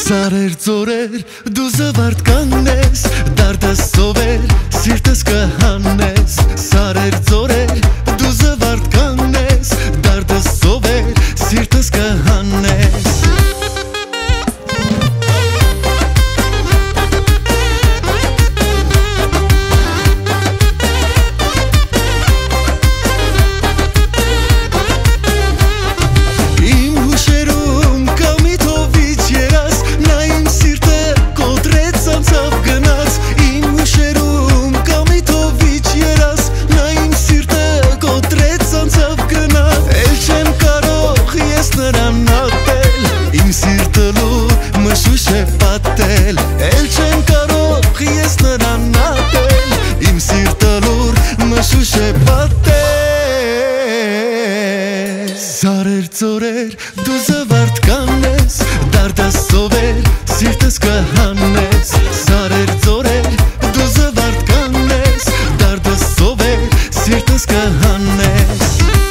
Սարեր ծորեր դու զվարդ կանես դարդս սովեր սիրտս կհանես Սարեր ծորեր դու զվարդ կանես դարդս սովեր սիրտս կհանես Էլ չեմ կարող ես նրան ատել Իմ սիրտը լուր մշուշ է պատել Սարեր ծորեր դու զվարդ կանես դարդս սովեր սիրտս կհանես Սարեր ծորեր դու զվարդ կանես դարդս սովեր սիրտս կհանես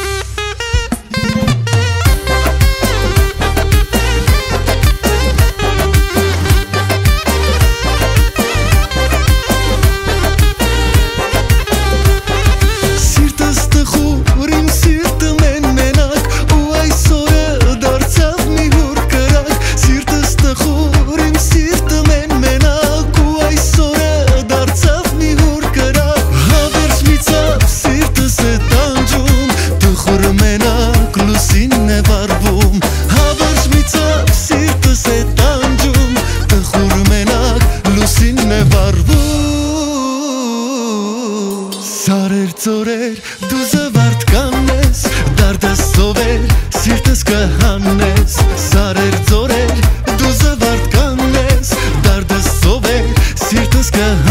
Սարեր ծորեր դու զվարդ կանես դարդս սովեր սիրտս կհանես Սարեր ծորեր դու զվարդ կանես դարդս սովեր սիրտս կհանես